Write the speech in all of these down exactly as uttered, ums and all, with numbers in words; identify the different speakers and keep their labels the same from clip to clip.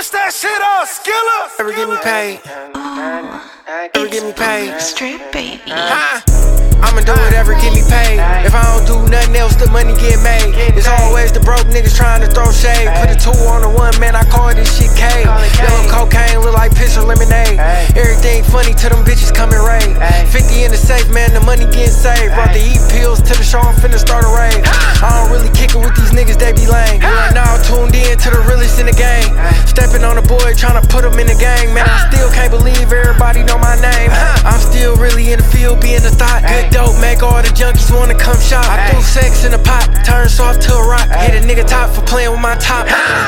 Speaker 1: Switch that shit up, Skilla.
Speaker 2: Ever get me paid?
Speaker 3: Oh,
Speaker 2: Ever get me paid?
Speaker 3: strip baby.
Speaker 2: Huh? I'ma do whatever, get me paid. If I don't do nothing else, the money get made. It's always the broke niggas trying to throw shade. Put a two on the one, man, I call this shit K. Yellow cocaine look like piss or lemonade. Everything funny till them bitches come and raid. fifty in the safe, man, the money getting saved. Brought the eat pills to the show, I'm finna start a raid. I don't really kick it with these niggas, they be lame. You right now tuned in to the realest in the game. Stepping on a boy, tryna put him in the gang. Man, I still can't believe everybody know my name. I'm still really in the field, being a thought. Good dope, make all the junkies wanna come shop. I threw sex in a pot, turn soft to a rock. Hit a nigga top for playing with my top.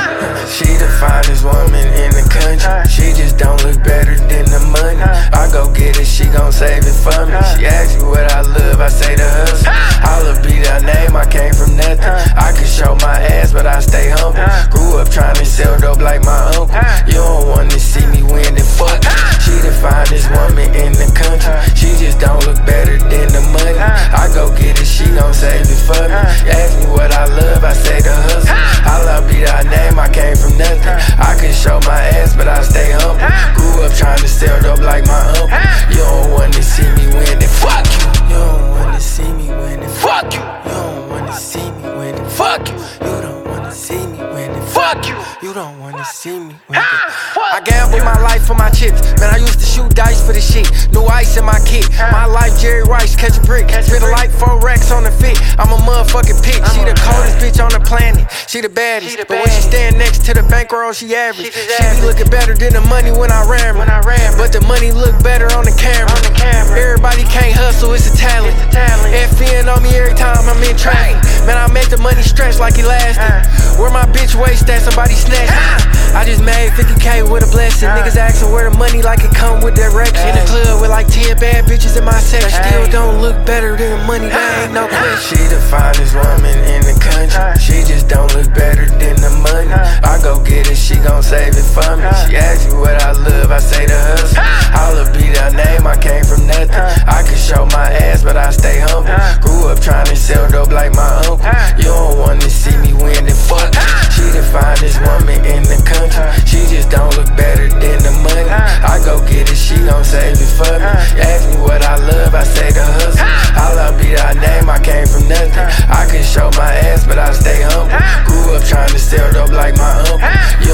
Speaker 2: She the finest woman in the country. She just don't look better than the money. I go get it, she gon' save it for me. She asks me what I love, I say to hustle. Holla be that name, I came from nothing. I could show my ass, but I stay humble. Grew up trying to sell dope like my uncle. You don't wanna see me win, then fuck it. She the finest woman in the country. She just don't look better than the money. I go get it, she gon' save it for me. Ask me what I love, I say the hustle. Holla be that name, I came from nothing. I could show my ass, but I stay humble. Grew up trying to sell dope like my uncle. You don't wanna see me win, then fuck you. You don't wanna see me win, then fuck you. You don't wanna see me win, then fuck you. You don't wanna see me win, then fuck you. You don't wanna see me win, then I gamble my life for my chips. Man, I used to shoot dice for the shit. New ice in my kit. My life, Jerry Rice, catch a brick. Spit a like four racks on the fit. I'm a motherfucking pick. She the coldest bitch on the planet. She the baddest. But when she stand next to the bankroll, she average. She be looking better than the money when I ram her. But the money look better on the camera. Everybody can't hustle, it's a talent. F N on me every time I'm in traffic. Man, I make the money stretch like elastic. Where my bitch waist at, somebody snatch it. I just made fifty K with a blessing. Niggas asking where the money like it come with direction. In the club with like ten bad bitches in my section. Still don't look better than the money, there ain't no question. She the finest woman in the country. She just don't look better than the money. I go get it, she gon' save it for me. She asks me what I love, I say to hustle. Holla be that name, I came from nothing. I could show my ass, but I stay humble. Grew up trying to sell dope like my uncle. You don't wanna see me win, then fuck it. She the finest woman in the country. She just don't look better than the money. I go get it, she gon' save it for me. Ask me what I love, I say the hustle. Holla be that name, I came from nothing. I could show my ass, but I stay humble. Grew up trying to sell dope like my uncle. You